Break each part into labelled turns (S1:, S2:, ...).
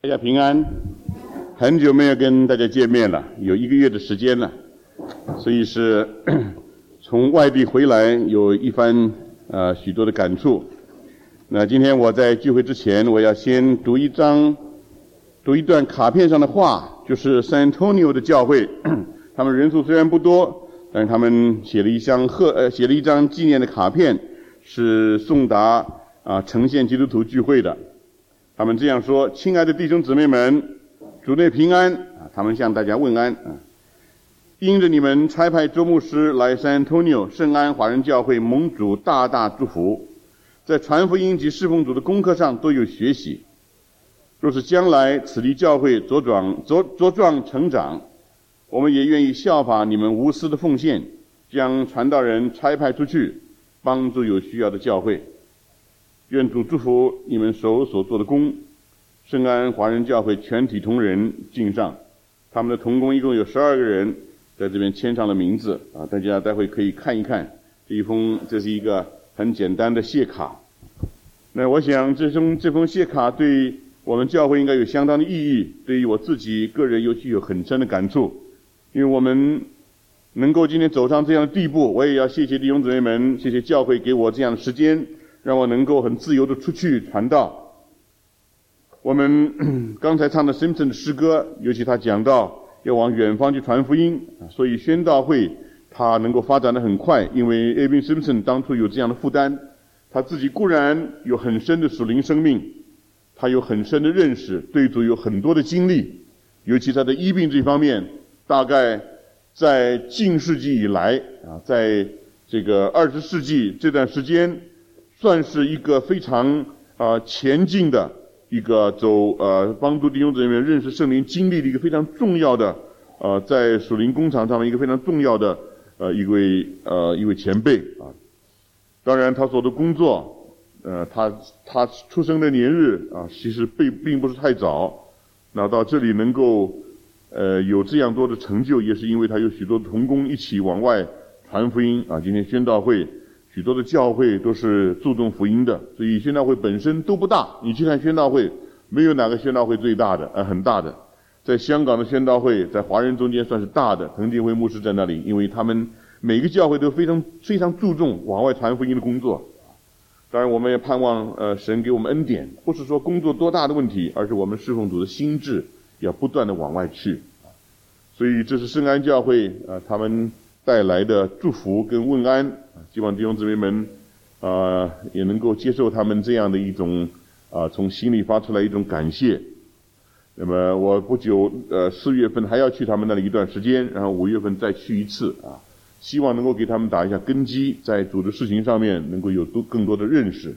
S1: 大家平安，很久没有跟大家见面了，有1个月的时间了，所以是从外地回来，有一番许多的感触。那今天我在聚会之前，我要先读一段卡片上的话，就是 San Antonio 的教会，他们人数虽然不多，但是他们写了一张纪念的卡片，是送达呈现基督徒聚会的。他们这样说：亲爱的弟兄姊妹们，主内平安。他们向大家问安。因着你们差派周牧师来 San Antonio 圣安华人教会，蒙主大大祝福，在传福音及侍奉主的功课上都有学习。若是将来此地教会茁壮成长，我们也愿意效法你们无私的奉献，将传道人差派出去，帮助有需要的教会。愿主祝福你们手所做的工。圣安华人教会全体同仁敬上。他们的同工一共有12个人，在这边签上了名字大家待会可以看一看这是一个很简单的谢卡。那我想这封谢卡对我们教会应该有相当的意义，对于我自己个人尤其有很深的感触。因为我们能够今天走上这样的地步，我也要谢谢弟兄姊妹们，谢谢教会给我这样的时间，让我能够很自由的出去传道。我们刚才唱的 Simpson 的诗歌，尤其他讲到要往远方去传福音，所以宣道会他能够发展得很快，因为 Abin Simpson 当初有这样的负担，他自己固然有很深的属灵生命，他有很深的认识，对主有很多的经历，尤其他的医病这方面，大概在近世纪以来在这个20世纪这段时间，算是一个非常前进的一个帮助弟兄姊妹认识圣灵经历的一个非常重要的在属灵工场上面一个非常重要的一位前辈当然他所的工作他出生的年日其实并不是太早，那到这里能够有这样多的成就，也是因为他有许多同工一起往外传福音今天宣道会许多的教会都是注重福音的，所以宣道会本身都不大。你去看宣道会，没有哪个宣道会最大的很大的。在香港的宣道会，在华人中间算是大的，滕建辉牧师在那里，因为他们每个教会都非常非常注重往外传福音的工作。当然我们也盼望神给我们恩典，不是说工作多大的问题，而是我们侍奉主的心志要不断的往外去。所以这是圣安教会他们带来的祝福跟问安，希望弟兄姊妹们也能够接受他们这样的一种从心里发出来一种感谢。那么我不久4月份还要去他们那里一段时间，然后5月份再去一次希望能够给他们打一下根基，在主的事情上面能够有更多的认识。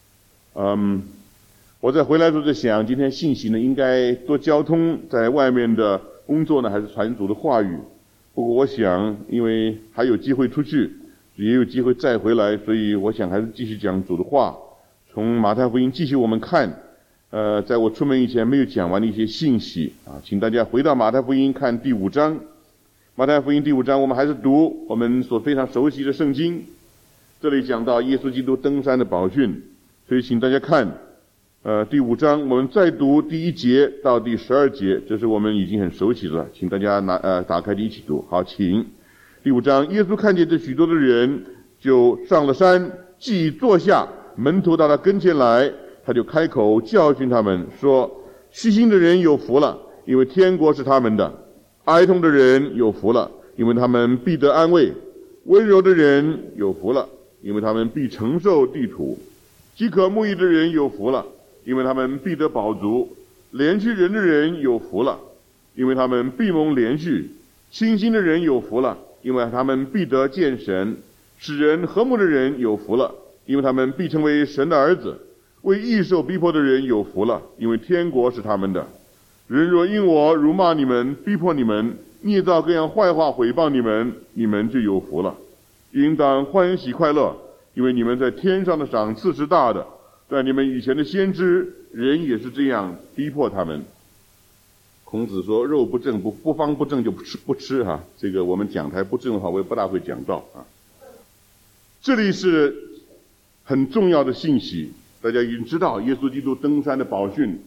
S1: 我在回来的时候在想，今天信息呢应该多交通，在外面的工作呢还是传主的话语。不过我想因为还有机会出去，也有机会再回来，所以我想还是继续讲主的话，从马太福音继续我们看在我出门以前没有讲完的一些信息请大家回到马太福音看第5章。马太福音第5章我们还是读我们所非常熟悉的圣经，这里讲到耶稣基督登山的宝训，所以请大家看第5章，我们再读第1节到第12节，这是我们已经很熟悉了，请大家打开一起读。好，请第5章。耶稣看见这许多的人，就上了山，既坐下，门徒到他跟前来，他就开口教训他们说：虚心的人有福了，因为天国是他们的；哀痛的人有福了，因为他们必得安慰；温柔的人有福了，因为他们必承受地土；饥渴慕义的人有福了，因为他们必得饱足；怜恤人的人有福了，因为他们必蒙怜恤；清心的人有福了，因为他们必得见神；使人和睦的人有福了，因为他们必成为神的儿子；为义受逼迫的人有福了，因为天国是他们的。人若因我辱骂你们，逼迫你们，捏造各样坏话毁谤你们，你们就有福了。应当欢喜快乐，因为你们在天上的赏赐是大的。在你们以前的先知，人也是这样逼迫他们。孔子说肉不正，不方不正就不吃这个我们讲台不正的话，我也不大会讲到这里是很重要的信息，大家已经知道耶稣基督登山的宝训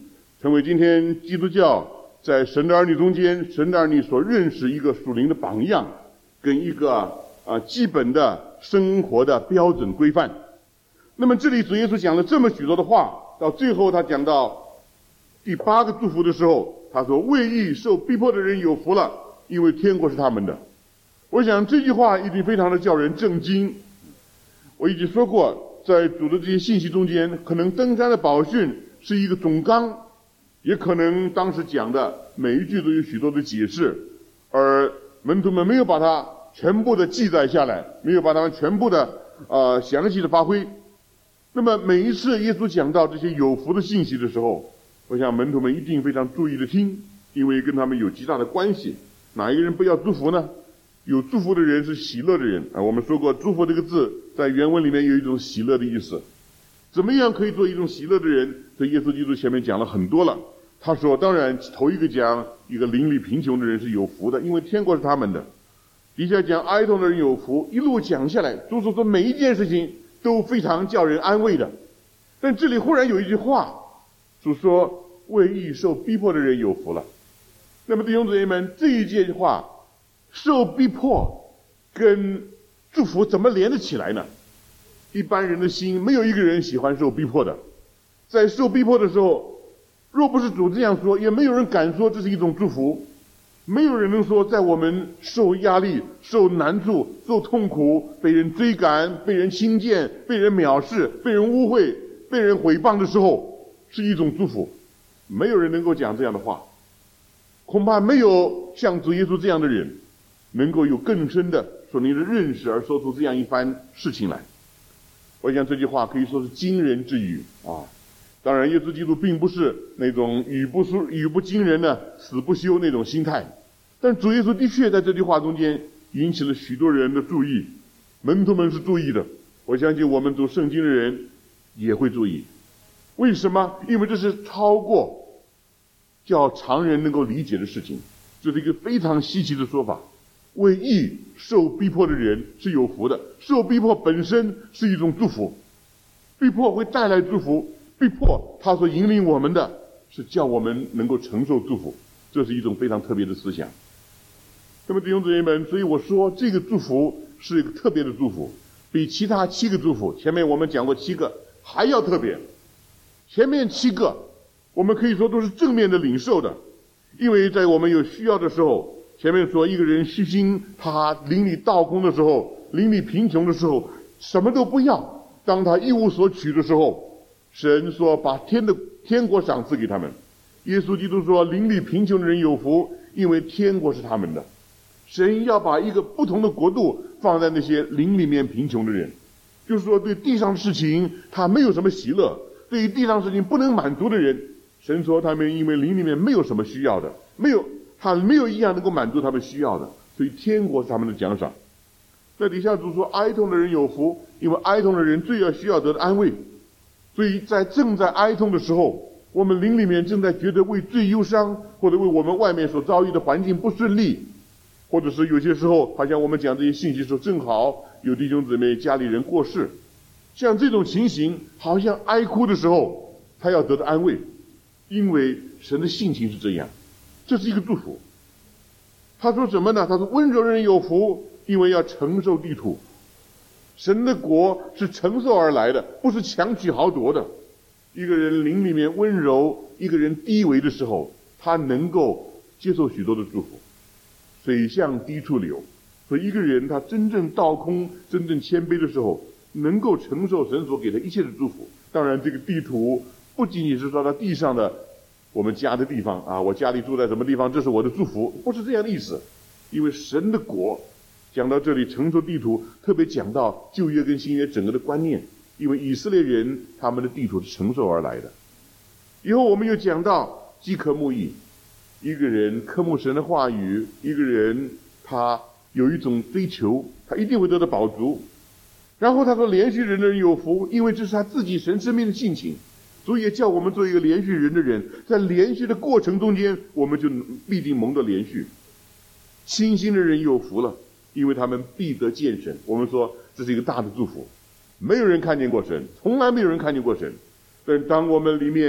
S1: 成为今天基督教在神的儿女中间，神的儿女所认识一个属灵的榜样，跟一个基本的生活的标准规范。那么这里主耶稣讲了这么许多的话，到最后他讲到第8个祝福的时候，他说：为义受逼迫的人有福了，因为天国是他们的。我想这句话一定非常的叫人震惊。我已经说过，在主的这些信息中间，可能登山的宝训是一个总纲，也可能当时讲的每一句都有许多的解释，而门徒们没有把它全部的记载下来，没有把它们全部的详细的发挥。那么每一次耶稣讲到这些有福的信息的时候，我想门徒们一定非常注意的听，因为跟他们有极大的关系。哪一个人不要祝福呢？有祝福的人是喜乐的人我们说过，祝福这个字在原文里面有一种喜乐的意思。怎么样可以做一种喜乐的人？这耶稣基督前面讲了很多了。他说，当然头一个讲一个邻里贫穷的人是有福的，因为天国是他们的。底下讲哀痛的人有福，一路讲下来，主说每一件事情都非常叫人安慰的。但这里忽然有一句话，主说为义受逼迫的人有福了。那么弟兄姊妹们，这一句话受逼迫跟祝福怎么连得起来呢？一般人的心没有一个人喜欢受逼迫的。在受逼迫的时候，若不是主这样说，也没有人敢说这是一种祝福。没有人能说在我们受压力、受难处、受痛苦、被人追赶、被人轻贱、被人藐视、被人污秽、被人毁谤的时候是一种祝福。没有人能够讲这样的话，恐怕没有像主耶稣这样的人能够有更深的属灵的认识而说出这样一番事情来。我想这句话可以说是惊人之语当然耶稣基督并不是那种语不惊人的死不休那种心态，但主耶稣的确在这句话中间引起了许多人的注意，门徒们是注意的，我相信我们读圣经的人也会注意。为什么？因为这是超过叫常人能够理解的事情，这是一个非常稀奇的说法。为义受逼迫的人是有福的，受逼迫本身是一种祝福，逼迫会带来祝福，逼迫他所引领我们的是叫我们能够承受祝福，这是一种非常特别的思想。那么弟兄姊妹们，所以我说这个祝福是一个特别的祝福，比其他7个祝福，前面我们讲过7个还要特别。前面7个我们可以说都是正面的领受的，因为在我们有需要的时候，前面说一个人虚心，他邻里倒空的时候，邻里贫穷的时候，什么都不要，当他一无所取的时候，神说把天国赏赐给他们。耶稣基督说邻里贫穷的人有福，因为天国是他们的。神要把一个不同的国度放在那些邻里面贫穷的人，就是说对地上的事情他没有什么喜乐，对于地上事情不能满足的人，神说他们因为邻里面没有什么需要的，他没有一样能够满足他们需要的，所以天国是他们的奖赏。在底下主说哀痛的人有福，因为哀痛的人最需要得的安慰。所以正在哀痛的时候，我们灵里面正在觉得为最忧伤，或者为我们外面所遭遇的环境不顺利，或者是有些时候好像我们讲这些信息的时候，正好有弟兄姊妹家里人过世，像这种情形好像哀哭的时候，他要得到安慰，因为神的性情是这样，这是一个祝福。他说什么呢？他说温柔人有福，因为要承受地土。神的国是承受而来的，不是强取豪夺的。一个人灵里面温柔，一个人低微的时候，他能够接受许多的祝福。水向低处流，所以一个人他真正倒空，真正谦卑的时候，能够承受神所给他一切的祝福。当然这个地土不仅仅是说他地上的我们家的地方我家里住在什么地方，这是我的祝福，不是这样的意思。因为神的国讲到这里，承受地土特别讲到旧约跟新约整个的观念，因为以色列人他们的地土是承受而来的。以后我们又讲到饥渴慕义，一个人渴慕神的话语，一个人他有一种追求，他一定会得到饱足。然后他说连续人的人有福，因为这是他自己神生命的性情，所以也叫我们做一个连续人的人，在连续的过程中间，我们就必定蒙得连续。清心的人有福了，因为他们必得见神。我们说这是一个大的祝福，没有人看见过神，从来没有人看见过神。但当我们里面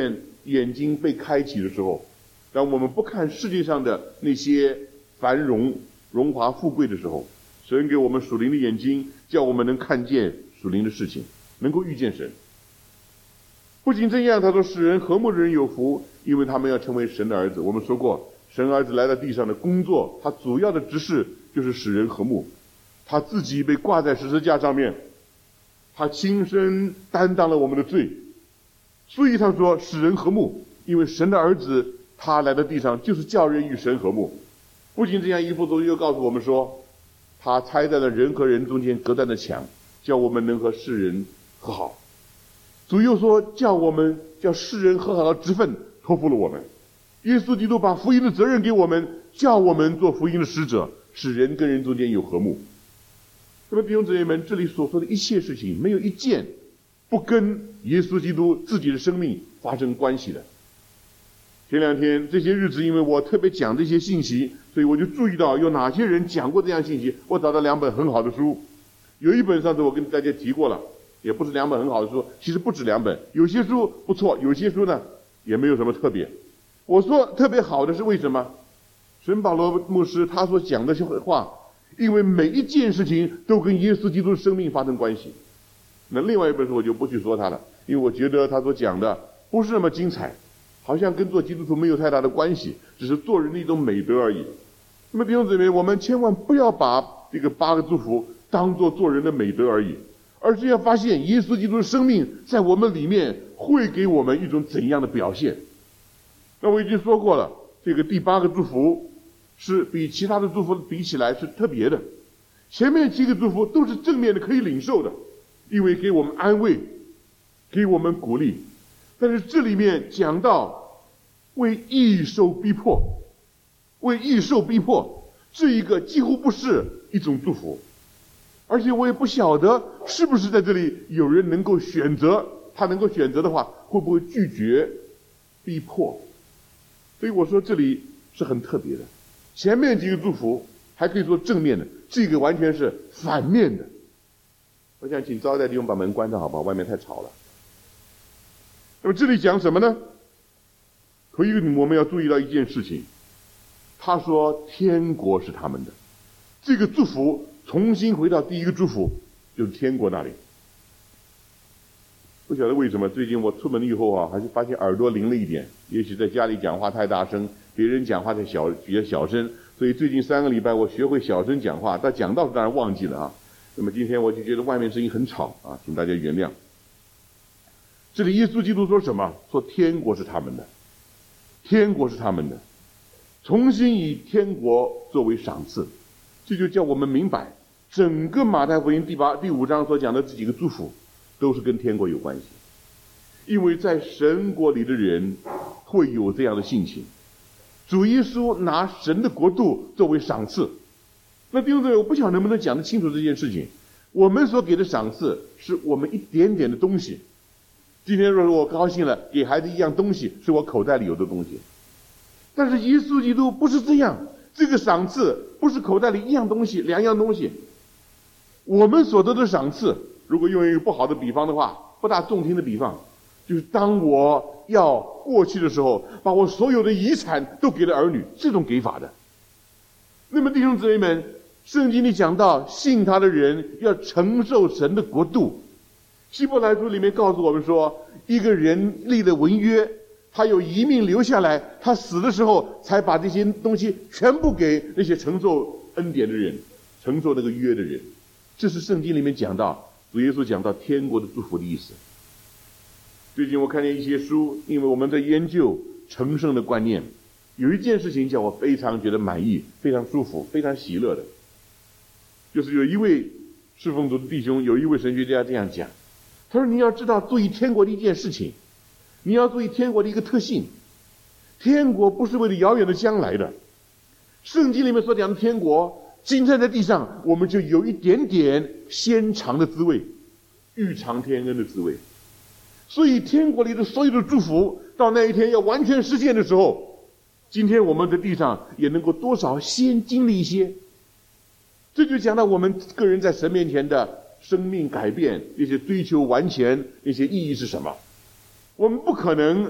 S1: 眼睛被开启的时候，当我们不看世界上的那些繁荣、荣华富贵的时候，神给我们属灵的眼睛，叫我们能看见属灵的事情，能够遇见神。不仅这样，他说使人和睦的人有福，因为他们要成为神的儿子。我们说过，神儿子来到地上的工作，他主要的职事就是使人和睦。他自己被挂在十字架上面，他亲身担当了我们的罪，所以他说使人和睦，因为神的儿子他来到地上就是叫人与神和睦。不仅这样，以弗所书又告诉我们说，他拆在了人和人中间隔断的墙，叫我们能和世人和好。主又说叫世人和好的职分托付了我们。耶稣基督把福音的责任给我们，叫我们做福音的使者，使人跟人中间有和睦。那么弟兄姊妹们，这里所说的一切事情，没有一件不跟耶稣基督自己的生命发生关系的。前两天这些日子，因为我特别讲这些信息，所以我就注意到有哪些人讲过这样信息。我找到2本很好的书，有一本上次我跟大家提过了，也不是2本很好的书，其实不止2本，有些书不错，有些书呢也没有什么特别。我说特别好的是为什么？神保罗牧师他所讲的这些话，因为每一件事情都跟耶稣基督的生命发生关系。那另外一本书我就不去说它了，因为我觉得他所讲的不是那么精彩，好像跟做基督徒没有太大的关系，只是做人的一种美德而已。那么弟兄姊妹，我们千万不要把这个8个祝福当作做人的美德而已，而是要发现耶稣基督的生命在我们里面会给我们一种怎样的表现。那我已经说过了，这个第8个祝福是比其他的祝福比起来是特别的，前面7个祝福都是正面的，可以领受的，因为给我们安慰，给我们鼓励。但是这里面讲到为义受逼迫，为义受逼迫，这一个几乎不是一种祝福，而且我也不晓得是不是在这里有人能够选择，他能够选择的话，会不会拒绝逼迫。所以我说这里是很特别的，前面几个祝福还可以说正面的，这个完全是反面的。我想请招待弟兄把门关上好不好？外面太吵了。那么这里讲什么呢？可以我们要注意到一件事情，他说天国是他们的，这个祝福重新回到第1个祝福，就是天国那里。不晓得为什么最近我出门以后还是发现耳朵灵了一点，也许在家里讲话太大声，别人讲话比较小声，所以最近3个礼拜我学会小声讲话，但讲到当然忘记了那么今天我就觉得外面声音很吵请大家原谅。这里耶稣基督说什么？说天国是他们的，天国是他们的，重新以天国作为赏赐。这就叫我们明白，整个马太福音第5章所讲的这几个祝福都是跟天国有关系，因为在神国里的人会有这样的性情。主耶稣拿神的国度作为赏赐。那弟兄姊妹，我不晓得能不能讲得清楚这件事情。我们所给的赏赐是我们一点点的东西。今天若我高兴了，给孩子一样东西，是我口袋里有的东西。但是耶稣基督不是这样，这个赏赐不是口袋里一样东西、2样东西。我们所得的赏赐，如果用一个不好的比方的话，不大中听的比方，就是当我要过去的时候，把我所有的遗产都给了儿女，这种给法的。那么弟兄姊妹们，圣经里讲到信他的人要承受神的国度。希伯来书里面告诉我们说，一个人立了文约，他有遗命留下来，他死的时候才把这些东西全部给那些承受恩典的人，承受那个约的人。这是圣经里面讲到主耶稣讲到天国的祝福的意思。最近我看见一些书，因为我们在研究成圣的观念，有一件事情叫我非常觉得满意，非常舒服，非常喜乐的，就是有一位侍奉主的弟兄，有一位神学家这样讲，他说你要知道注意天国的一件事情，你要注意天国的一个特性，天国不是为了遥远的将来的。圣经里面所讲的天国，今天在地上我们就有一点点先尝的滋味，欲尝天恩的滋味。所以天国里的所有的祝福，到那一天要完全实现的时候，今天我们在地上也能够多少先经历一些。这就讲到我们个人在神面前的生命改变，那些追求完全，那些意义是什么？我们不可能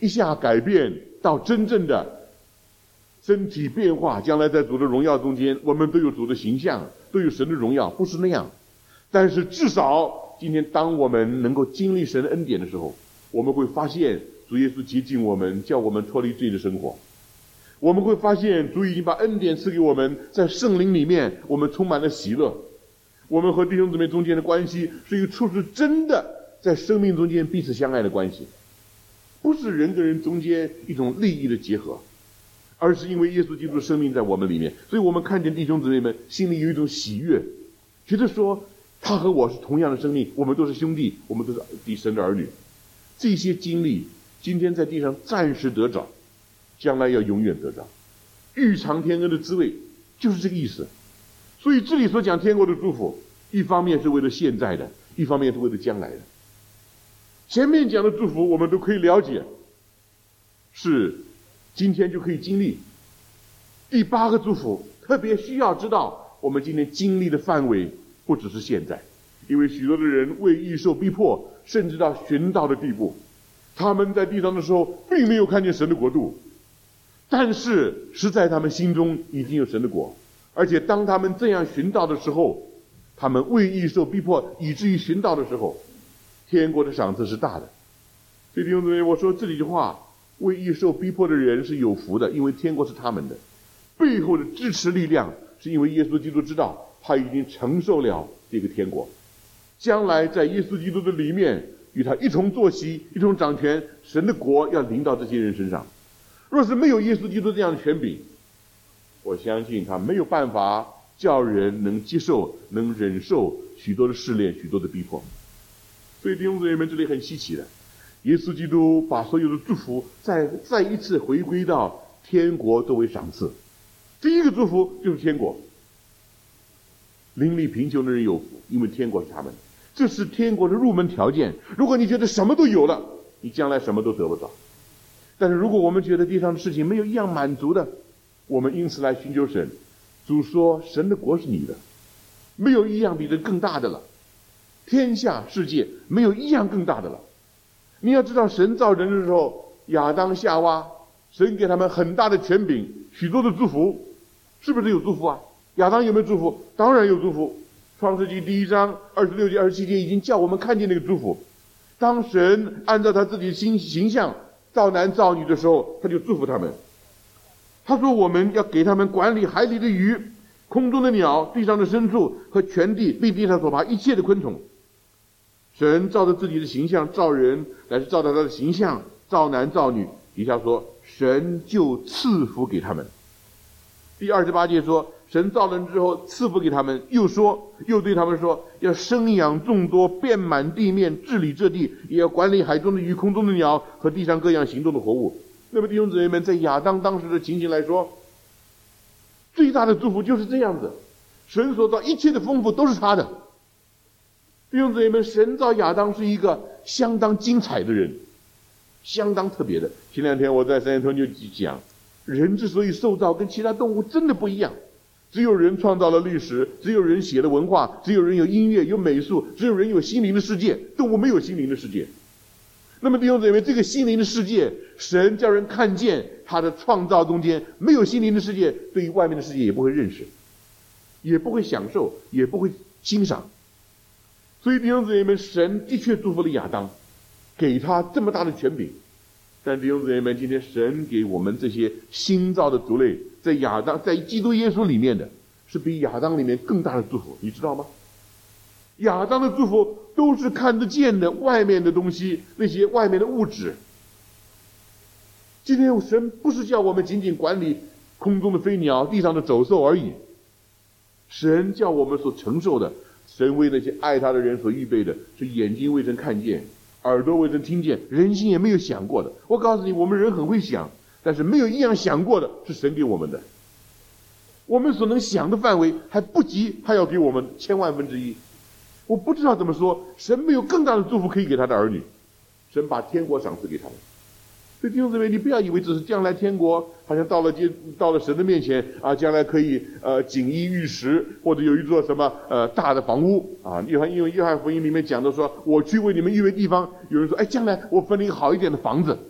S1: 一下改变到真正的身体变化，将来在主的荣耀中间，我们都有主的形象，都有神的荣耀，不是那样。但是至少今天当我们能够经历神的恩典的时候，我们会发现主耶稣接近我们，叫我们脱离罪的生活。我们会发现主已经把恩典赐给我们，在圣灵里面我们充满了喜乐。我们和弟兄姊妹中间的关系是一个处是真的在生命中间彼此相爱的关系，不是人跟人中间一种利益的结合，而是因为耶稣基督的生命在我们里面，所以我们看见弟兄姊妹们心里有一种喜悦，觉得说他和我是同样的生命，我们都是兄弟，我们都是神的儿女。这些经历今天在地上暂时得着，将来要永远得着。欲尝天恩的滋味就是这个意思。所以这里所讲天国的祝福，一方面是为了现在的，一方面是为了将来的。前面讲的祝福我们都可以了解，是今天就可以经历。第8个祝福特别需要知道，我们今天经历的范围不只是现在，因为许多的人为义受逼迫，甚至到寻道的地步。他们在地上的时候并没有看见神的国度，但是实在他们心中已经有神的国。而且当他们这样寻道的时候，他们为义受逼迫以至于寻道的时候，天国的赏赐是大的。所以弟兄姊妹，我说这几句话，为义受逼迫的人是有福的，因为天国是他们的。背后的支持力量是因为耶稣基督知道他已经承受了这个天国，将来在耶稣基督的里面与他一同坐席，一同掌权，神的国要临到这些人身上。若是没有耶稣基督这样的权柄，我相信他没有办法叫人能接受、能忍受许多的试炼、许多的逼迫。所以弟兄姊妹们，这里很稀奇的，耶稣基督把所有的祝福再一次回归到天国作为赏赐。第一个祝福就是天国，邻里贫穷的人有福，因为天国是他们，这是天国的入门条件。如果你觉得什么都有了，你将来什么都得不到。但是如果我们觉得地上的事情没有一样满足的，我们因此来寻求神。主说神的国是你的，没有一样比这更大的了，天下世界没有一样更大的了。你要知道神造人的时候，亚当夏娃，神给他们很大的权柄，许多的祝福，是不是有祝福啊？亚当有没有祝福？当然有祝福。创世纪1章26节27节已经叫我们看见那个祝福。当神按照他自己的形象造男造女的时候，他就祝福他们。他说我们要给他们管理海里的鱼、空中的鸟、地上的牲畜和全地并地上所爬一切的昆虫。神照着自己的形象造人，乃是照着他的形象造男造女。底下说神就赐福给他们。第28节说神造人之后赐福给他们，又对他们说要生养众多，遍满地面，治理这地，也要管理海中的鱼、空中的鸟和地上各样行动的活物。那么弟兄姊妹们，在亚当当时的情形来说，最大的祝福就是这样子，神所造一切的丰富都是他的。弟兄姊妹们，神造亚当是一个相当精彩的人，相当特别的。前2天我在三天就讲，人之所以受造跟其他动物真的不一样，只有人创造了历史，只有人写了文化，只有人有音乐有美术，只有人有心灵的世界，动物没有心灵的世界。那么弟兄姊妹，这个心灵的世界，神叫人看见他的创造中间没有心灵的世界，对于外面的世界也不会认识，也不会享受，也不会欣赏。所以弟兄姊妹们，神的确祝福了亚当，给他这么大的权柄。但弟兄姊妹们，今天神给我们这些新造的族类，在基督耶稣里面的，是比亚当里面更大的祝福，你知道吗？亚当的祝福都是看得见的外面的东西，那些外面的物质。今天神不是叫我们仅仅管理空中的飞鸟、地上的走兽而已，神叫我们所承受的，神为那些爱他的人所预备的，是眼睛未曾看见，耳朵未曾听见，人心也没有想过的。我告诉你，我们人很会想，但是没有一样想过的是神给我们的。我们所能想的范围还不及他要给我们千万分之一。我不知道怎么说，神没有更大的祝福可以给他的儿女，神把天国赏赐给他们。所以弟兄姊妹，你不要以为只是将来天国好像到了神的面前啊，将来可以锦衣玉食，或者有一座什么大的房屋啊。因为约翰福音里面讲的说，我去为你们预备地方。有人说，哎，将来我分了一个好一点的房子，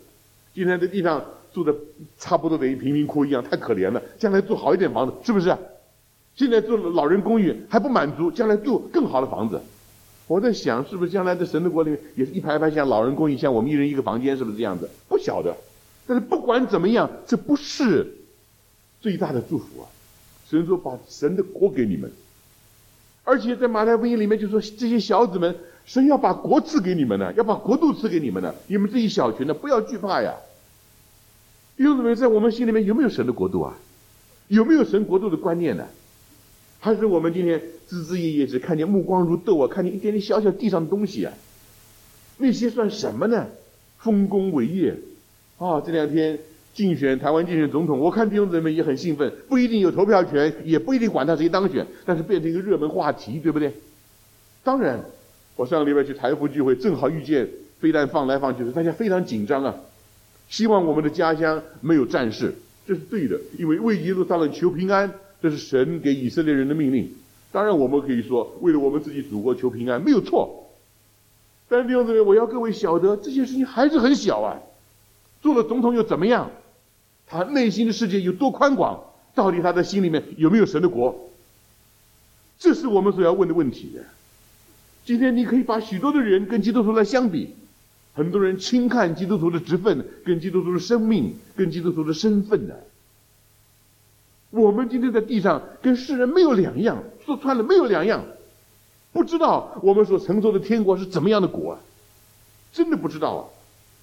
S2: 今天在地上住的差不多等于贫民窟一样，太可怜了。将来住好一点房子，是不是？现在住老人公寓还不满足，将来住更好的房子。我在想，是不是将来在神的国里面也是一排排像老人公寓，像我们一人一个房间，是不是这样子？不晓得。但是不管怎么样，这不是最大的祝福啊！神说把神的国给你们，而且在马太福音里面就说这些小子们，神要把国赐给你们呢，要把国度赐给你们呢。你们这一小群呢，不要惧怕呀。弟兄姊妹，在我们心里面有没有神的国度啊？有没有神国度的观念呢？还是我们今天枝枝叶叶只看见目光如豆啊，看见一点点小小地上的东西啊？那些算什么呢？丰功伟业啊！这两天台湾竞选总统，我看弟兄姊妹也很兴奋，不一定有投票权，也不一定管他谁当选，但是变成一个热门话题，对不对？当然，我上个礼拜去台福聚会，正好遇见飞弹放来放去，大家非常紧张啊，希望我们的家乡没有战事，这是对的，因为为耶路撒冷求平安，这是神给以色列人的命令。当然我们可以说为了我们自己祖国求平安，没有错。但是弟兄姊妹，我要各位晓得，这件事情还是很小啊。做了总统又怎么样？他内心的世界有多宽广？到底他的心里面有没有神的国？这是我们所要问的问题。今天你可以把许多的人跟基督徒来相比，很多人轻看基督徒的职分，跟基督徒的生命，跟基督徒的身份的。我们今天在地上跟世人没有两样，说穿了没有两样，不知道我们所承受的天国是怎么样的国啊，真的不知道啊。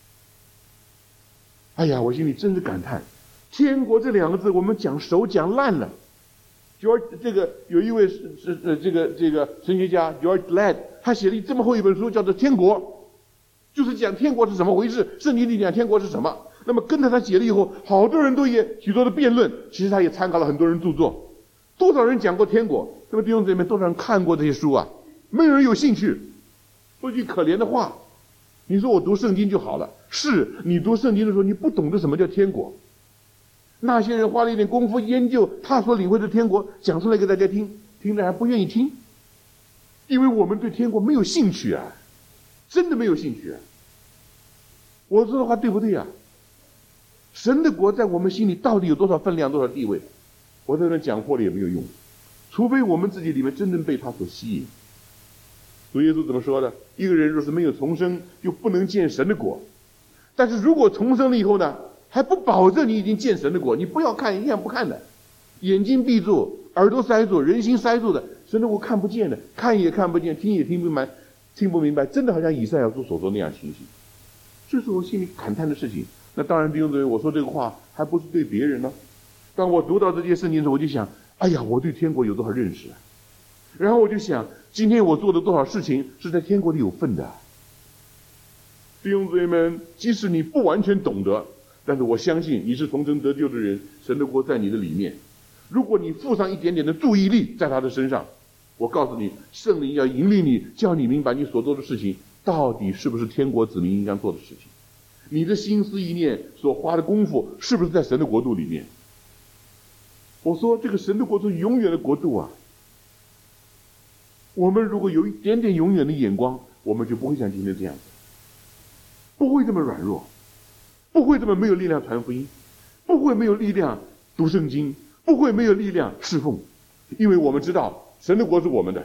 S2: 哎呀，我心里真是感叹，天国这两个字我们讲熟讲烂了。这个有一位这个神学家 George Ladd， 他写了这么厚一本书，叫做《天国》，就是讲天国是怎么回事，圣经里讲天国是什么。那么跟着他写了以后，好多人都也许多的辩论，其实他也参考了很多人著作。多少人讲过天国？那么弟兄姊妹，多少人看过这些书啊？没有人有兴趣。说句可怜的话，你说我读圣经就好了，是你读圣经的时候，你不懂得什么叫天国。那些人花了一点功夫研究他所领会的天国，讲出来给大家听，听着还不愿意听，因为我们对天国没有兴趣啊，真的没有兴趣啊。我说的话对不对啊？神的国在我们心里到底有多少分量，多少地位？我在那讲破了也没有用，除非我们自己里面真正被他所吸引。主耶稣怎么说的？一个人若是没有重生，就不能见神的国。但是如果重生了以后呢，还不保证你已经见神的国。你不要看一眼不看的，眼睛闭住，耳朵塞住，人心塞住的，神的国看不见的，看也看不见，听也听不明白，真的好像以赛亚书所说那样情形。这是我心里感叹的事情。那当然弟兄姊妹，我说这个话还不是对别人呢。当我读到这些圣经的时候，我就想，哎呀，我对天国有多少认识啊？然后我就想，今天我做的多少事情是在天国里有份的。弟兄姊妹们，即使你不完全懂得，但是我相信你是从神得救的人，神的国在你的里面。如果你付上一点点的注意力在他的身上，我告诉你，圣灵要引领你，叫你明白你所做的事情到底是不是天国子民应当做的事情。你的心思意念所花的功夫是不是在神的国度里面？我说这个神的国度永远的国度啊。我们如果有一点点永远的眼光，我们就不会像今天这样子，不会这么软弱，不会这么没有力量传福音，不会没有力量读圣经，不会没有力量侍奉，因为我们知道神的国是我们的。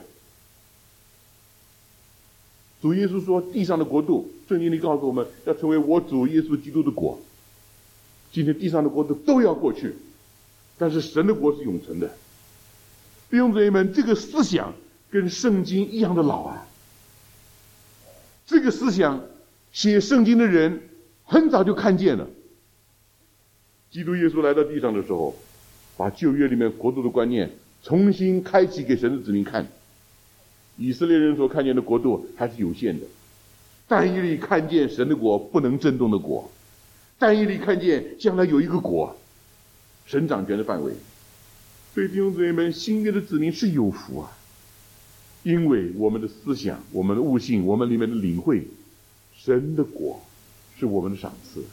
S2: 主耶稣说地上的国度，圣经里告诉我们要成为我主耶稣基督的国。今天地上的国度都要过去，但是神的国是永存的。弟兄姊妹们，这个思想跟圣经一样的老啊。这个思想写圣经的人很早就看见了。基督耶稣来到地上的时候，把旧约里面国度的观念重新开启给神的子民看。以色列人所看见的国度还是有限的，但以理看见神的国不能震动的国，但以理看见将来有一个国，神掌权的范围。所以弟兄姊妹们，新约的子民是有福啊，因为我们的思想，我们的悟性，我们里面的领会，神的国是我们的赏赐。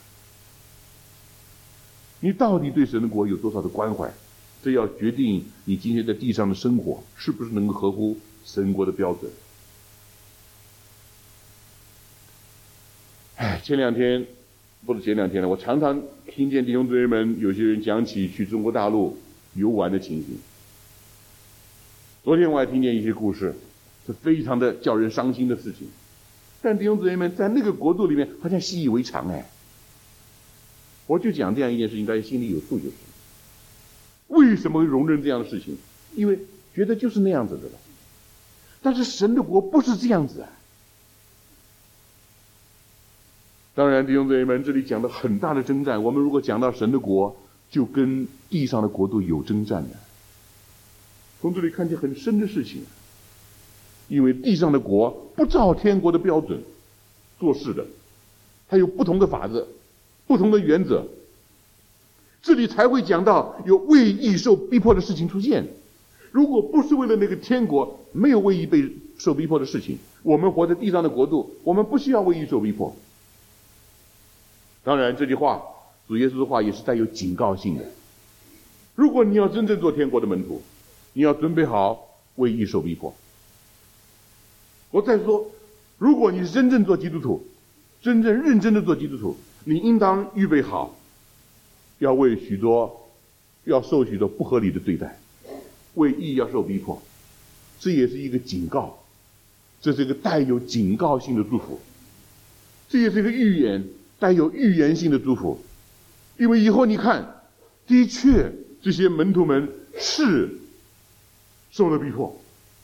S2: 你到底对神的国有多少的关怀，这要决定你今天在地上的生活是不是能够合乎神国的标准。前两天不是前2天了，我常常听见弟兄姊妹们有些人讲起去中国大陆游玩的情形。昨天我还听见一些故事，是非常的叫人伤心的事情。但弟兄姊妹们在那个国度里面好像习以为常哎。我就讲这样一件事情，大家心里有数就是。为什么会容忍这样的事情？因为觉得就是那样子的了。但是神的国不是这样子啊。当然弟兄姊妹们，这里讲的很大的征战，我们如果讲到神的国，就跟地上的国度有征战的。从这里看见很深的事情，因为地上的国不照天国的标准做事的，它有不同的法子，不同的原则，这里才会讲到有为义受逼迫的事情出现。如果不是为了那个天国，没有为义被受逼迫的事情，我们活在地上的国度，我们不需要为义受逼迫。当然这句话，主耶稣的话也是带有警告性的。如果你要真正做天国的门徒，你要准备好为义受逼迫。我再说，如果你是真正做基督徒，真正认真的做基督徒，你应当预备好要受许多不合理的对待，为义要受逼迫。这也是一个警告，这是一个带有警告性的祝福，这也是一个预言，带有预言性的祝福。因为以后你看，的确这些门徒们是受了逼迫。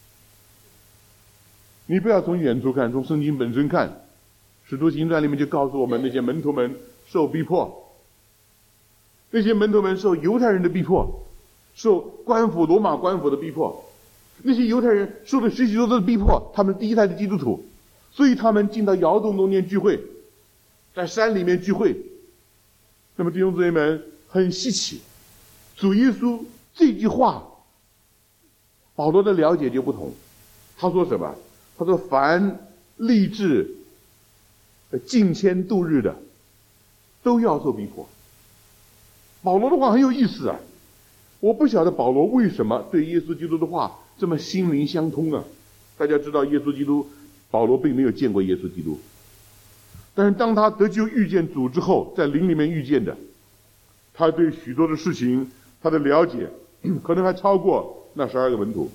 S2: 你不要从远处看，从圣经本身看，使徒行传里面就告诉我们，那些门徒们受逼迫，那些门徒们受犹太人的逼迫，受罗马官府的逼迫，那些犹太人受了许许多多的逼迫，他们第一代的基督徒，所以他们进到窑洞中间聚会，在山里面聚会。那么弟兄姊妹们很稀奇，主耶稣这句话保罗的了解就不同。他说什么？他说凡立志敬虔度日的都要受逼迫。保罗的话很有意思啊，我不晓得保罗为什么对耶稣基督的话这么心灵相通啊。大家知道耶稣基督，保罗并没有见过耶稣基督，但是当他得救遇见主之后，在灵里面遇见的，他对许多的事情他的了解可能还超过那12个门徒。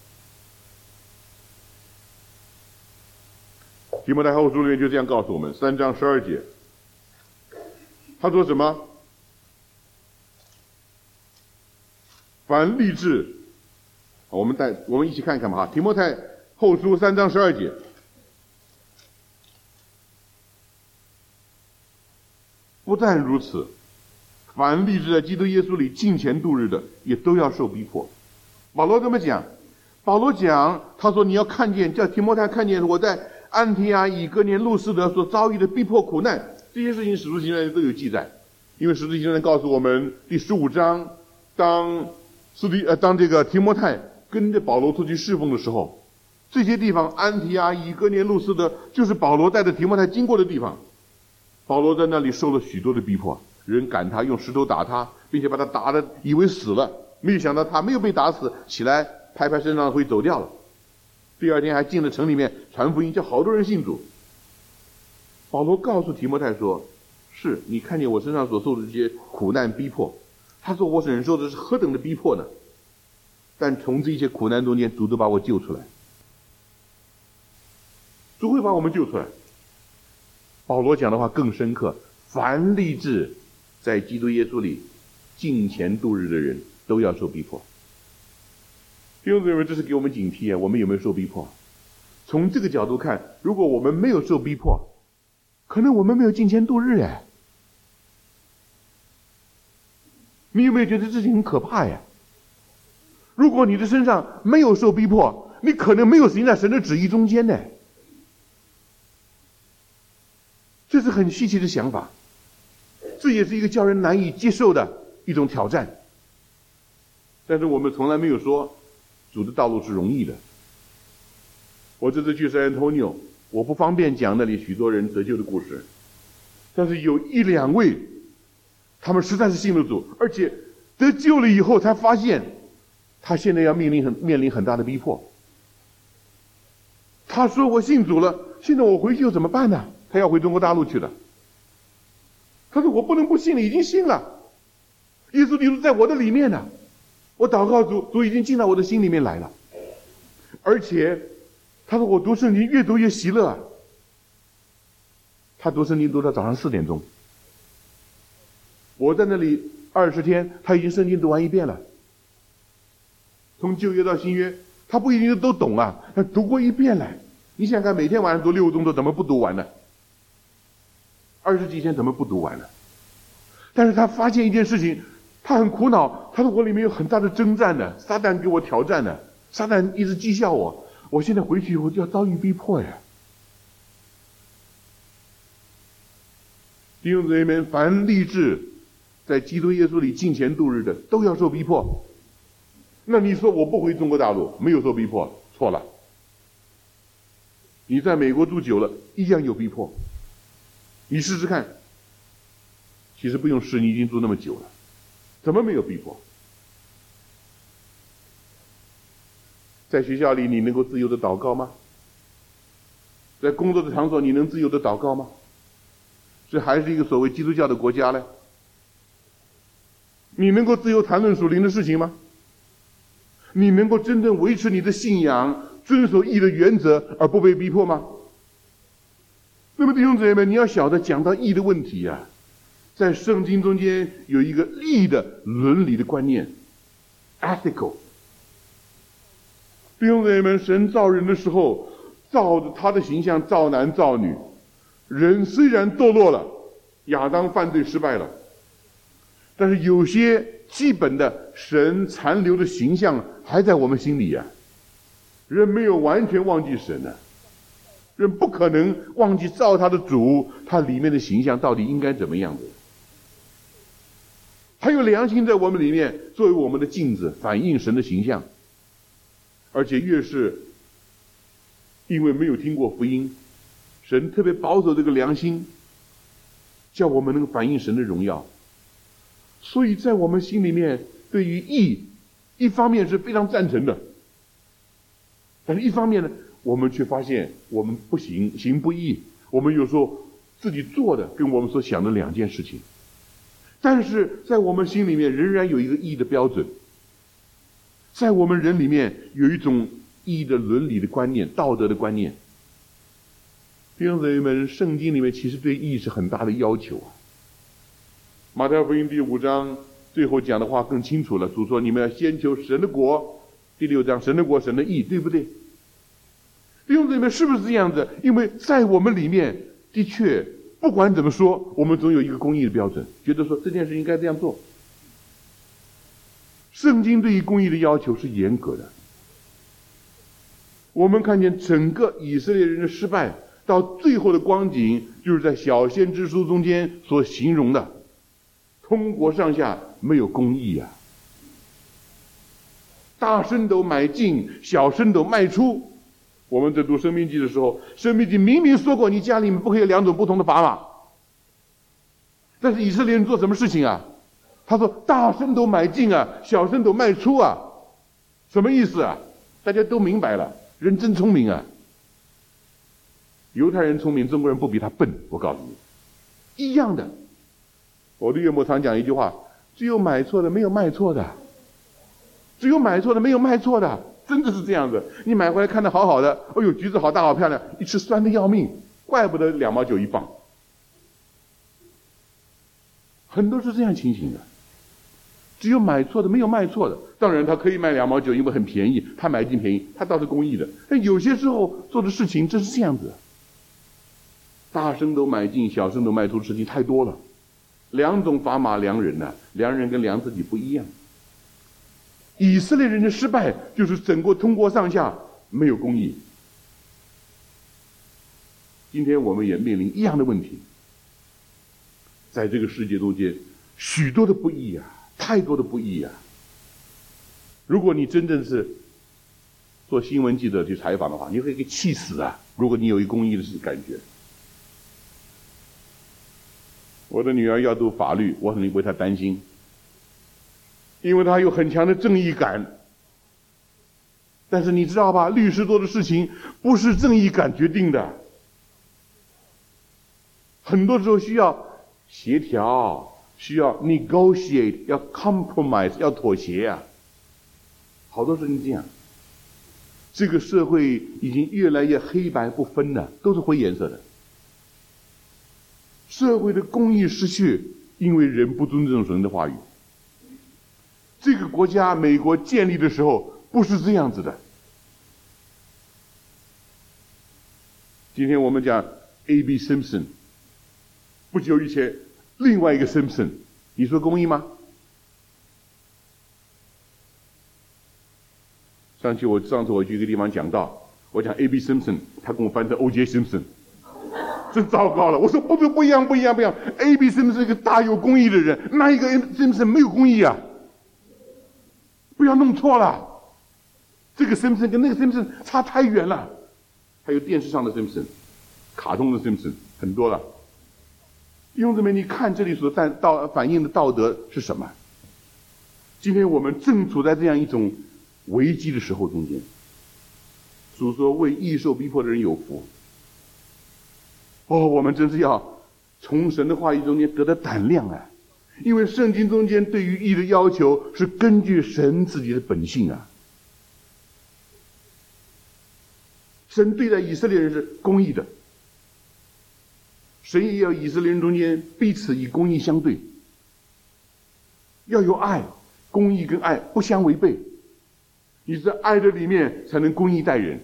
S2: 提摩太后书里面就这样告诉我们，3章12节，他说什么？凡立志，我们一起看一看吧。提摩太后书3章12节，不但如此，凡立志在基督耶稣里敬虔度日的，也都要受逼迫。保罗怎么讲？保罗讲，他说你要看见，叫提摩太看见我在安提阿、以哥念、路斯德所遭遇的逼迫苦难，这些事情使徒行传都有记载。因为使徒行传告诉我们，第15章，当这个提摩太跟着保罗出去侍奉的时候，这些地方安提阿、以哥念、路斯德，就是保罗带着提摩太经过的地方。保罗在那里受了许多的逼迫，人赶他，用石头打他，并且把他打得以为死了，没有想到他没有被打死，起来拍拍身上的灰走掉了。第2天还进了城里面传福音，叫好多人信主。保罗告诉提摩太说，是你看见我身上所受的这些苦难逼迫，他说我忍受的是何等的逼迫呢？但从这些苦难中间，主都把我救出来，主会把我们救出来。保罗讲的话更深刻，凡立志在基督耶稣里敬虔度日的人都要受逼迫。弟兄姊妹，这是给我们警惕啊！我们有没有受逼迫？从这个角度看，如果我们没有受逼迫，可能我们没有敬虔度日哎。你有没有觉得这事情很可怕呀？如果你的身上没有受逼迫，你可能没有行在神的旨意中间呢。这是很稀奇的想法，这也是一个叫人难以接受的一种挑战。但是我们从来没有说主的道路是容易的。我这次去San Antonio，我不方便讲那里许多人得救的故事，但是有1、2位，他们实在是信了主，而且得救了以后才发现，他现在要面临很大的逼迫。他说我信主了，现在我回去又怎么办呢？他要回中国大陆去了。 他说我不能不信了，已经信了。耶稣基督在我的里面呢，我祷告主，主已经进到我的心里面来了。而且他说我读圣经越读越喜乐啊。他读圣经读到早上4点钟，我在那里20天，他已经圣经读完1遍了。从旧约到新约，他不一定都懂啊，他读过1遍了。你想想看，每天晚上读6个钟头，怎么不读完呢？20几天怎么不读完呢？但是他发现一件事情，他很苦恼。他说我里面有很大的征战呢，撒旦给我挑战呢，撒旦一直讥笑我。我现在回去以后就要遭遇逼迫呀。弟兄姊妹们，凡立志在基督耶稣里敬虔度日的，都要受逼迫。那你说我不回中国大陆，没有受逼迫，错了。你在美国住久了，一样有逼迫。你试试看。其实不用试，你已经住那么久了，怎么没有逼迫？在学校里你能够自由的祷告吗？在工作的场所你能自由的祷告吗？这还是一个所谓基督教的国家呢？你能够自由谈论属灵的事情吗？你能够真正维持你的信仰，遵守义的原则而不被逼迫吗？那么弟兄姊妹们，你要晓得，讲到义的问题啊，在圣经中间有一个义的伦理的观念 ethical。 弟兄姊妹们，神造人的时候照着他的形象造男造女，人虽然堕落了，亚当犯罪失败了，但是有些基本的神残留的形象还在我们心里啊。人没有完全忘记神啊，人不可能忘记造他的主，他里面的形象到底应该怎么样的。还有良心在我们里面，作为我们的镜子，反映神的形象。而且越是因为没有听过福音，神特别保守这个良心，叫我们能反映神的荣耀。所以在我们心里面，对于义，一方面是非常赞成的，但是一方面呢，我们却发现我们不行，行不义。我们有时候自己做的跟我们所想的两件事情，但是在我们心里面仍然有一个义的标准。在我们人里面有一种义的伦理的观念，道德的观念。弟兄姊妹们，圣经里面其实对义是很大的要求啊。马太福音第5章最后讲的话更清楚了，主说你们要先求神的国。第6章神的国神的义，对不对？弟兄姊妹们，是不是这样子？因为在我们里面的确不管怎么说，我们总有一个公义的标准，觉得说这件事应该这样做。圣经对于公义的要求是严格的。我们看见整个以色列人的失败，到最后的光景，就是在小先知书中间所形容的，通国上下没有公义啊，大升斗买进，小升斗卖出。我们在读申命记的时候，申命记明明说过，你家里面不可以有2种不同的砝码，但是以色列人做什么事情啊？他说大升斗买进啊，小升斗卖出啊，什么意思啊？大家都明白了，人真聪明啊。犹太人聪明，中国人不比他笨，我告诉你，一样的。我的岳母常讲一句话，只有买错的没有卖错的，只有买错的没有卖错的，真的是这样子。你买回来看得好好的，哎呦，橘子好大好漂亮，一吃酸的要命，怪不得2毛9一磅。很多是这样情形的，只有买错的没有卖错的。当然他可以卖2毛9，因为很便宜，他买进便宜，他倒是公义的。但有些时候做的事情真是这样子，大升斗买进，小升斗卖出的事情太多了。2种砝码量人呢，量人跟量自己不一样。以色列人的失败就是整个通国上下没有公义。今天我们也面临一样的问题，在这个世界中间，许多的不义啊，太多的不义啊。如果你真正是做新闻记者去采访的话，你会给气死啊！如果你有一公义的感觉。我的女儿要读法律，我很为她担心，因为她有很强的正义感。但是你知道吧，律师做的事情不是正义感决定的，很多时候需要协调，需要 negotiate， 要 compromise， 要妥协啊。好多事情这样。这个社会已经越来越黑白不分了，都是灰颜色的。社会的公义失去，因为人不尊重神的话语。这个国家美国建立的时候不是这样子的。今天我们讲 A.B. Simpson， 不久以前另外一个 Simpson， 你说公义吗？上次我去一个地方讲到，我讲 A.B. Simpson， 他跟我翻成 O.J. Simpson， 真糟糕了。我说不一样。A.B. Simpson 是一个大有公义的人，那一个 Simpson 没有公义啊，不要弄错了。这个 Simpson 跟那个 Simpson 差太远了。还有电视上的 Simpson， 卡通的 Simpson 很多了。弟兄姊妹，你看这里所反映的道德是什么？今天我们正处在这样一种危机的时候中间。主说为义受逼迫的人有福。我们真是要从神的话语中间得到胆量啊！因为圣经中间对于义的要求是根据神自己的本性啊。神对待以色列人是公义的，神也要以色列人中间彼此以公义相对，要有爱，公义跟爱不相违背。你在爱的里面才能公义待人。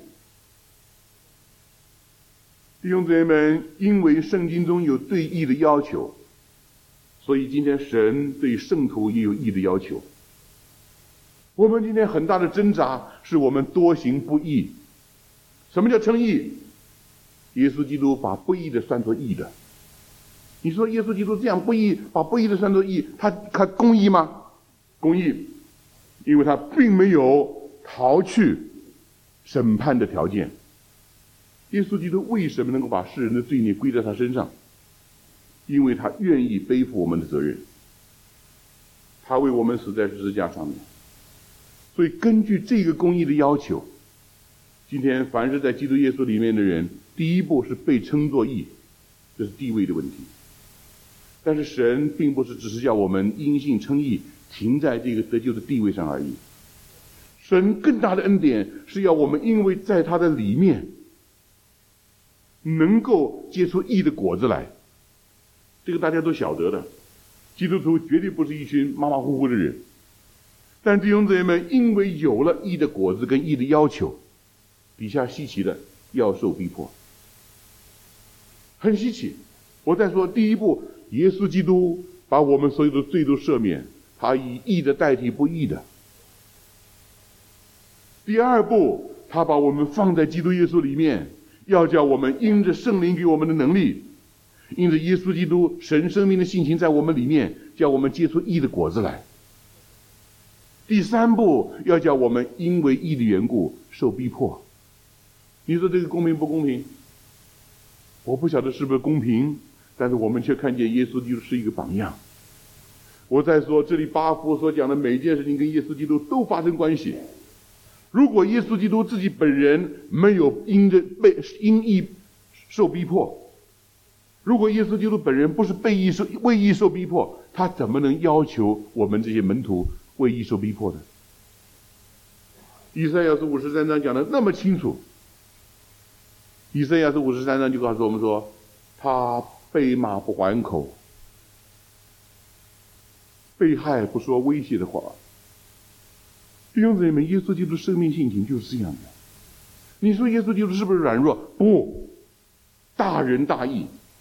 S2: 弟兄姊妹们，因为圣经中有对义的要求，所以今天神对圣徒也有义的要求。我们今天很大的挣扎是我们多行不义。什么叫称义？耶稣基督把不义的算作义的。你说耶稣基督这样不义，把不义的算作义，他公义吗？公义，因为他并没有逃去审判的条件。耶稣基督为什么能够把世人的罪孽归在他身上？因为他愿意背负我们的责任，他为我们死在十字架上面。所以根据这个公义的要求，今天凡是在基督耶稣里面的人，第一步是被称作义，这是地位的问题。但是神并不是只是叫我们因信称义，停在这个得救的地位上而已。神更大的恩典是要我们因为在他的里面能够结出义的果子来。这个大家都晓得的，基督徒绝对不是一群马马虎虎的人。但弟兄姊妹们，因为有了义的果子跟义的要求，底下稀奇的要受逼迫，很稀奇。我再说，第一步，耶稣基督把我们所有的罪都赦免，他以义的代替不义的。第二步，他把我们放在基督耶稣里面，要叫我们因着圣灵给我们的能力，因着耶稣基督神生命的性情在我们里面，叫我们结出义的果子来。第三步，要叫我们因为义的缘故受逼迫。你说这个公平不公平？我不晓得是不是公平，但是我们却看见耶稣基督是一个榜样。我再说，这里八福所讲的每一件事情跟耶稣基督都发生关系。如果耶稣基督自己本人没有因义受逼迫，如果耶稣基督本人不是为义受逼迫，他怎么能要求我们这些门徒为义受逼迫呢？以赛亚书53章讲的那么清楚，以赛亚书53章就告诉我们说，他被骂不还口，被害不说威胁的话。弟兄姊妹们，耶稣基督生命性情就是这样的。你说耶稣基督是不是软弱？不，大仁大义，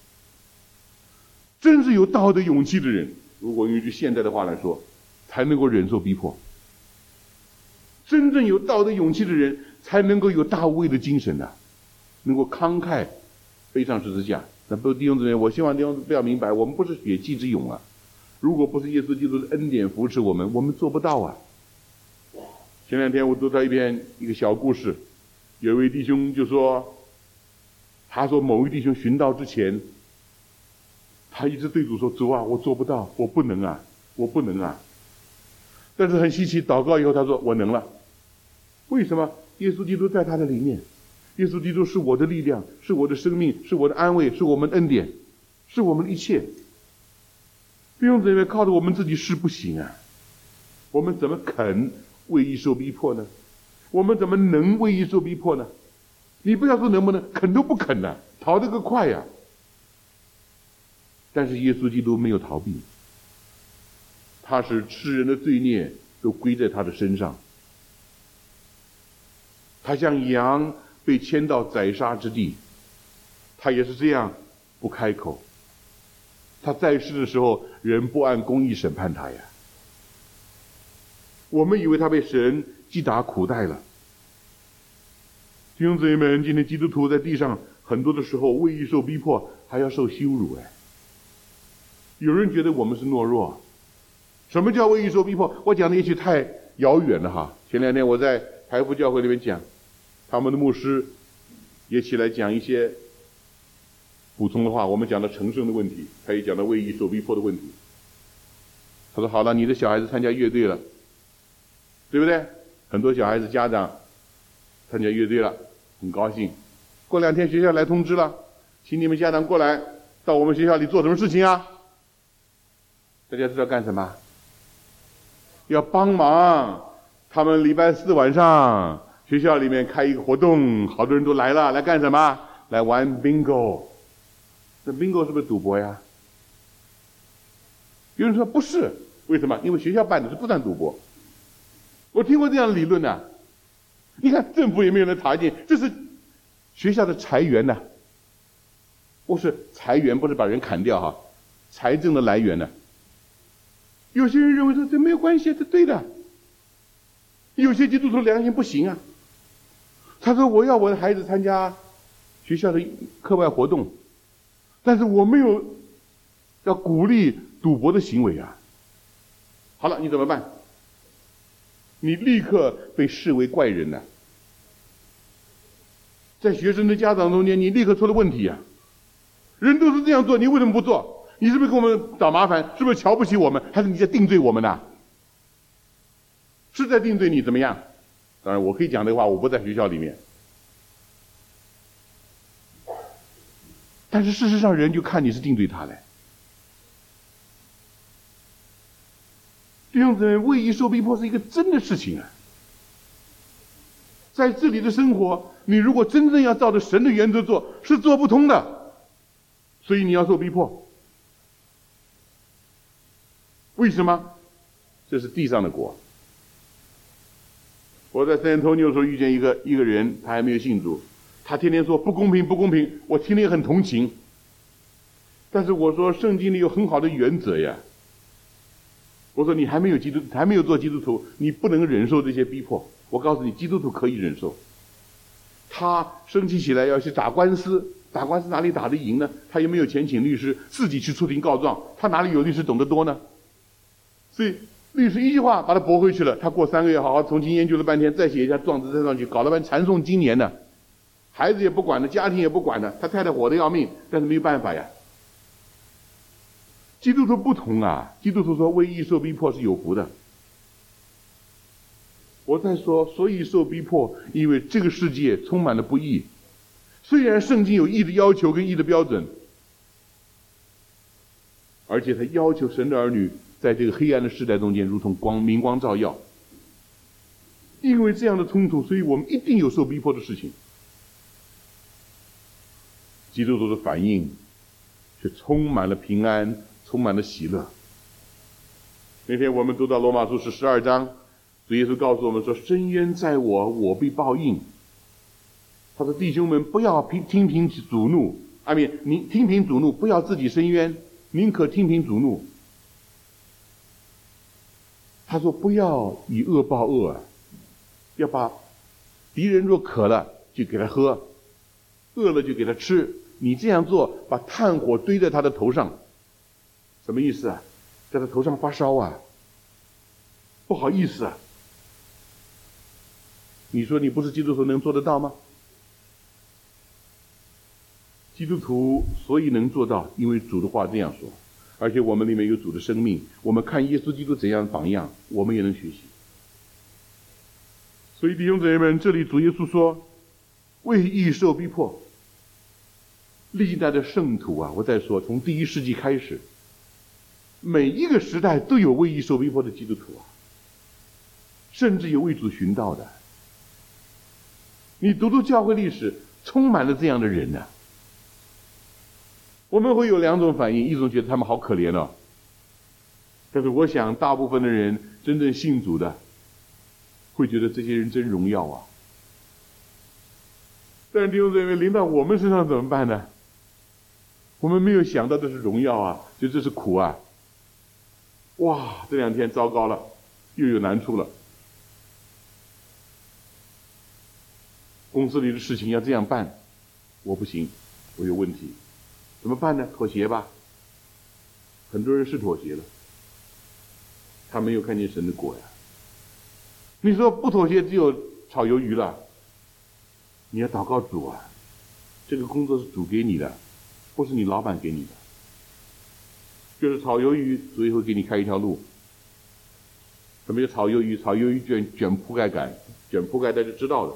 S2: 真是有道德勇气的人，如果用一句现代的话来说，才能够忍受逼迫。真正有道德勇气的人，才能够有大无畏的精神能够慷慨背上十字架。那不，弟兄姊妹，我希望弟兄不要明白，我们不是血气之勇如果不是耶稣基督的恩典扶持我们，我们做不到前两天我读到一个小故事，有一位弟兄就说，他说某位弟兄寻道之前，他一直对主说，主啊，我做不到，我不能但是很稀奇，祷告以后他说我能了。为什么？耶稣基督在他的里面，耶稣基督是我的力量，是我的生命，是我的安慰，是我们的恩典，是我们的一切。 弟兄姊妹，靠着我们自己是不行啊！我们怎么肯为义受逼迫呢？我们怎么能为义受逼迫呢？你不要说能不能，肯都不肯呢，逃得个快呀！但是耶稣基督没有逃避，他使世人的罪孽都归在他的身上。他像羊被牵到宰杀之地，他也是这样不开口。他在世的时候，人不按公义审判他呀。我们以为他被神击打苦待了。弟兄姊妹们，今天基督徒在地上很多的时候为义受逼迫，还要受羞辱哎。有人觉得我们是懦弱。什么叫为义受逼迫？我讲的也许太遥远了哈。前两天我在台福教会里面讲，他们的牧师也起来讲一些补充的话。我们讲到成圣的问题，他也讲到为义受逼迫的问题。他说好了，你的小孩子参加乐队了，对不对？很多小孩子家长参加乐队了，很高兴。过2天学校来通知了，请你们家长过来到我们学校里做什么事情啊？大家知道干什么？要帮忙。他们礼拜4晚上学校里面开一个活动，好多人都来了，来干什么？来玩 bingo。这 bingo 是不是赌博呀？有人说不是，为什么？因为学校办的是不算赌博。我听过这样的理论呢。你看政府也没有人查进，这是学校的财源呢。不是财源，不是把人砍掉哈，财政的来源呢。有些人认为说这没有关系，这对的。有些基督徒良心不行啊，他说我要我的孩子参加学校的课外活动，但是我没有要鼓励赌博的行为啊。好了，你怎么办？你立刻被视为怪人了。在学生的家长中间，你立刻出了问题啊！人都是这样做，你为什么不做？你是不是给我们找麻烦？是不是瞧不起我们？还是你在定罪我们呢？是在定罪你怎么样？当然，我可以讲这个话，我不在学校里面。但是事实上，人就看你是定罪他嘞。弟兄姊妹，为义受逼迫是一个真的事情啊！在这里的生活，你如果真正要照着神的原则做，是做不通的。所以你要受逼迫。为什么？这是地上的国。我在San Antonio的时候遇见一个人，他还没有信主，他天天说不公平不公平，我听了也很同情。但是我说圣经里有很好的原则呀。我说你还没有做基督徒，你不能忍受这些逼迫。我告诉你，基督徒可以忍受。他生气起来要去打官司，打官司哪里打得赢呢？他又没有钱请律师，自己去出庭告状，他哪里有律师懂得多呢？所以律师一句话把他驳回去了。他过3个月好好重新研究了半天，再写一下状子再上去，搞了半缠讼今年呢，孩子也不管了，家庭也不管了，他太太火得要命，但是没有办法呀。基督徒不同啊，基督徒说为义受逼迫是有福的。我在说，所以受逼迫，因为这个世界充满了不义。虽然圣经有义的要求跟义的标准，而且他要求神的儿女在这个黑暗的世代中间如同明光照耀。因为这样的冲突，所以我们一定有受逼迫的事情。基督徒的反应却充满了平安，充满了喜乐。那天我们读到罗马书12章，主耶稣告诉我们说：“深渊在我，我必报应。”他说：“弟兄们，不要听凭主怒，你听凭主怒，不要自己伸冤，宁可听凭主怒。”他说：“不要以恶报恶，要把敌人若渴了就给他喝，饿了就给他吃。你这样做，把炭火堆在他的头上，什么意思啊？在他头上发烧啊？不好意思啊。你说你不是基督徒能做得到吗？基督徒所以能做到，因为主的话这样说，而且我们里面有主的生命，我们看耶稣基督怎样的榜样，我们也能学习。所以弟兄姊妹们，这里主耶稣说，为义受逼迫。历代的圣徒啊，我再说，从第1世纪开始， 每一个时代都有为义受逼迫的基督徒啊，甚至有为主寻道的。你读教会历史，充满了这样的人呢。我们会有两种反应，一种觉得他们好可怜哦，但是我想大部分的人真正信主的，会觉得这些人真荣耀啊。但是弟兄姊妹，临到我们身上怎么办呢？我们没有想到这是荣耀啊，就这是苦啊。哇，这2天糟糕了，又有难处了。公司里的事情要这样办，我不行，我有问题，怎么办呢？妥协吧。很多人是妥协了，他没有看见神的果呀。你说不妥协，只有炒鱿鱼了。你要祷告主啊，这个工作是主给你的，不是你老板给你的。就是炒鱿鱼，主也会给你开一条路。什么叫炒鱿鱼？炒鱿鱼卷铺盖杆，卷铺盖大家知道的。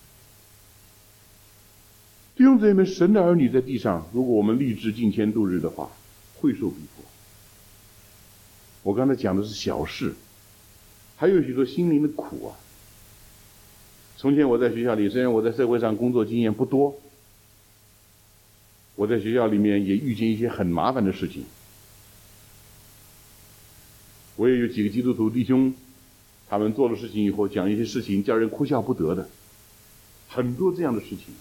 S2: 弟兄姊妹们，神的儿女在地上，如果我们立志敬虔度日的话，会受逼迫。我刚才讲的是小事，还有许多心灵的苦啊。从前我在学校里，虽然我在社会上工作经验不多，我在学校里面也遇见一些很麻烦的事情。我也有几个基督徒弟兄，他们做了事情以后讲一些事情叫人哭笑不得的，很多这样的事情。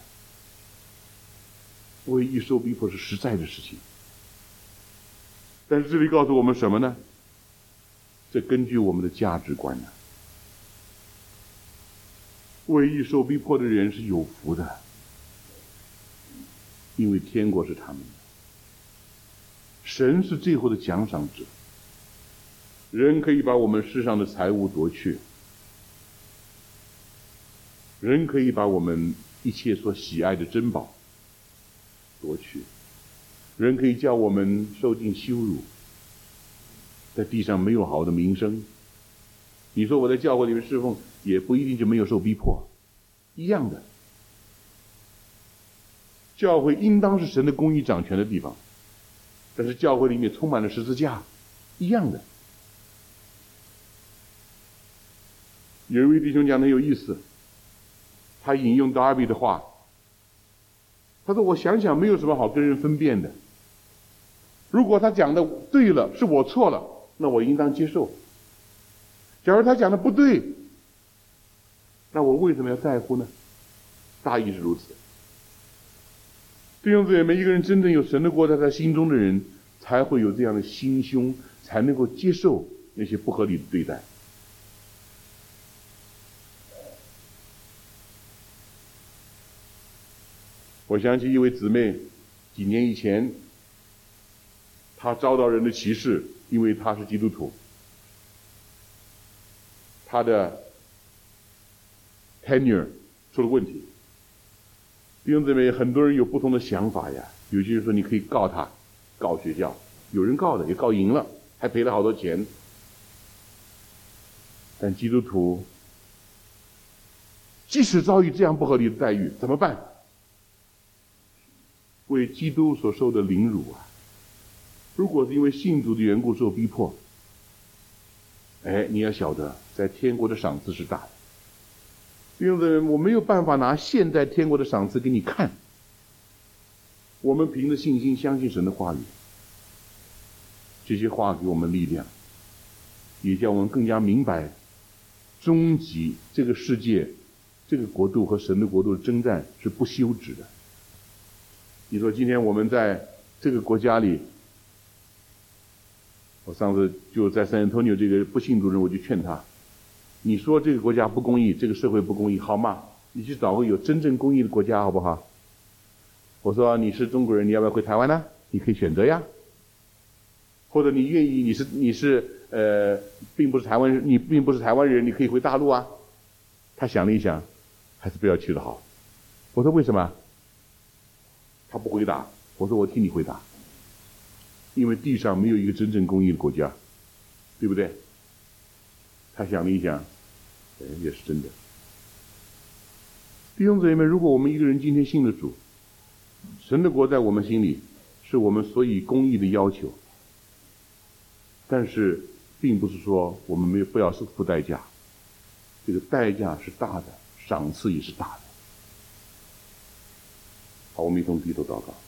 S2: 为义受逼迫是实在的事情，但是这里告诉我们什么呢？这根据我们的价值观呢。为义受逼迫的人是有福的，因为天国是他们的。神是最后的奖赏者。人可以把我们世上的财物夺去，人可以把我们一切所喜爱的珍宝夺去，人可以叫我们受尽羞辱，在地上没有好的名声。你说我在教会里面侍奉，也不一定就没有受逼迫，一样的。教会应当是神的公义掌权的地方，但是教会里面充满了十字架，一样的。有一位弟兄讲得很有意思，他引用达尔比的话，他说：“我想想，没有什么好跟人分辨的。如果他讲的对了，是我错了，那我应当接受；假如他讲的不对，那我为什么要在乎呢？”大意是如此。弟兄姊妹们，一个人真正有神的国在他心中的人，才会有这样的心胸，才能够接受那些不合理的对待。我想起一位姊妹，几年以前，她遭到人的歧视，因为她是基督徒。她的 tenure 出了问题。弟兄姊妹，很多人有不同的想法呀。有些人说你可以告他，告学校，有人告的也告赢了，还赔了好多钱。但基督徒即使遭遇这样不合理的待遇，怎么办？为基督所受的凌辱啊！如果是因为信主的缘故受逼迫，你要晓得，在天国的赏赐是大的。弟兄姊妹，我没有办法拿现在天国的赏赐给你看。我们凭着信心相信神的话语，这些话给我们力量，也叫我们更加明白，终极这个世界、这个国度和神的国度的征战是不休止的。你说今天我们在这个国家里，我上次就在San Antonio这个不信主人，我就劝他，你说这个国家不公义，这个社会不公义，好吗？你去找个有真正公义的国家好不好？我说你是中国人，你要不要回台湾呢？你可以选择呀。或者你愿意，并不是台湾人，你并不是台湾人，你可以回大陆啊。他想了一想，还是不要去的好。我说为什么？他不回答。我说我替你回答。因为地上没有一个真正公义的国家，对不对？他想了一想，也是真的。弟兄姊妹们，如果我们一个人今天信了主，神的国在我们心里，是我们所以公义的要求。 但是并不是说我们不要付代价，这个代价是大的，赏赐也是大的。好，我们一同低头祷告。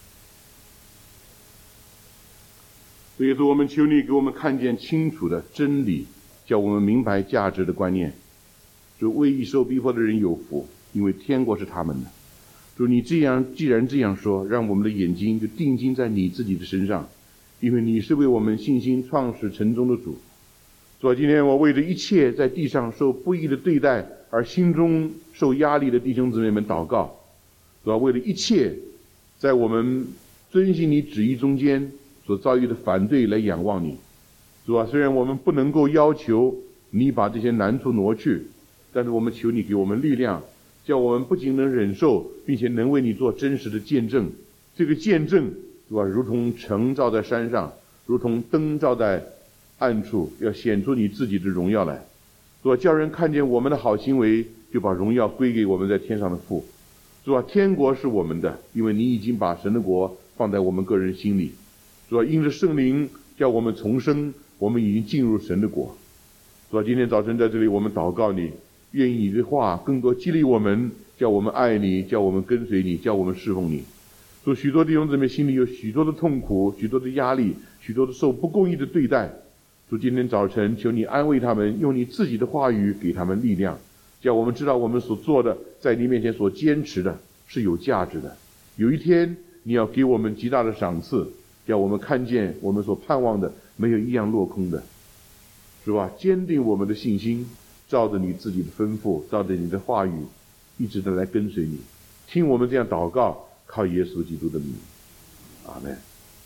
S2: 所以说，我们求你给我们看见清楚的真理，叫我们明白价值的观念。主，为义受逼迫的人有福，因为天国是他们的。主，你既然这样说，让我们的眼睛就定睛在你自己的身上，因为你是为我们信心创始成终的主。主，今天我为着一切在地上受不义的对待而心中受压力的弟兄姊妹们祷告。主，为了一切在我们遵行你旨意中间所遭遇的反对来仰望你。主，虽然我们不能够要求你把这些难处挪去，但是我们求你给我们力量，叫我们不仅能忍受，并且能为你做真实的见证。这个见证，是吧？如同城照在山上，如同灯照在暗处，要显出你自己的荣耀来。是吧？叫人看见我们的好行为，就把荣耀归给我们在天上的父。是吧？天国是我们的，因为你已经把神的国放在我们个人心里。是吧？因着圣灵叫我们重生，我们已经进入神的国。是吧？今天早晨在这里，我们祷告你，愿意你的话更多激励我们，叫我们爱你，叫我们跟随你，叫我们侍奉你。说许多弟兄姊妹心里有许多的痛苦，许多的压力，许多的受不公义的对待。说今天早晨求你安慰他们，用你自己的话语给他们力量，叫我们知道我们所做的，在你面前所坚持的是有价值的。有一天你要给我们极大的赏赐，叫我们看见我们所盼望的没有一样落空的，是吧？坚定我们的信心，照着你自己的吩咐，照着你的话语，一直的来跟随你。听我们这样祷告，靠耶稣基督的名，阿们。